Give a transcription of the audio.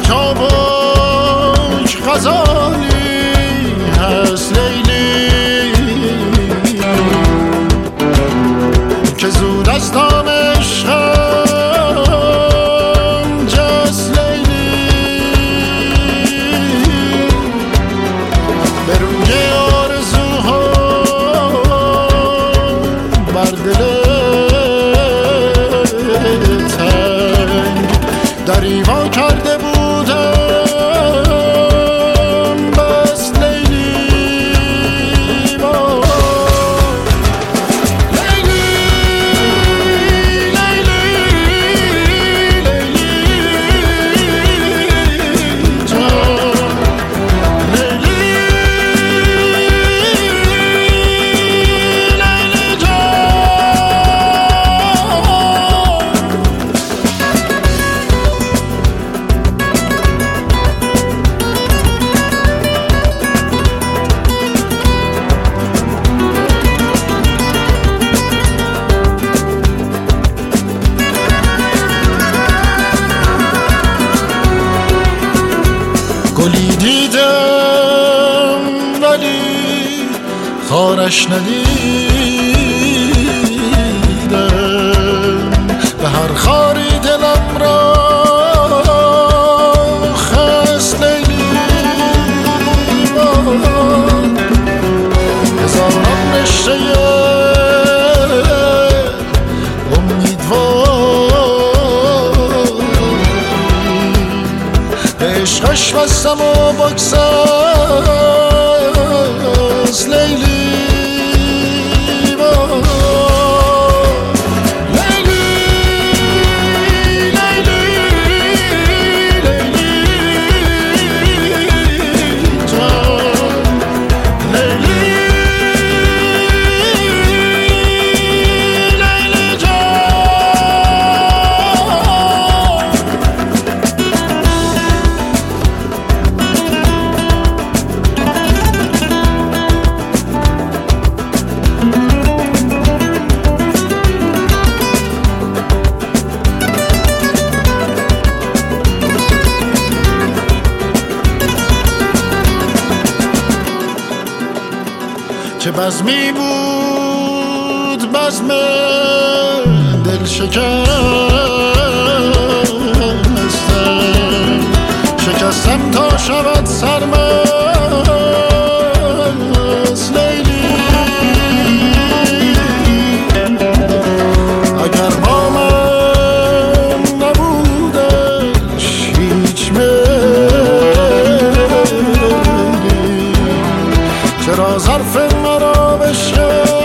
چابک غزالی هست لیلی که زود از دام عشقم جست لیلی به روی آرزوها بر دل تنگ دریوا کرده بودم بس لیلی گلی دیدم ولی خارش ندیدم به هر خاری دلم را خست لیلی هزاران رشته عشقش بستم و بکساز لیلی چه بزمی بود بزم دل شکستم تا شود سرمست لیلی اگر با من نبودش هیچ میلی چرا ظرف مرا بشه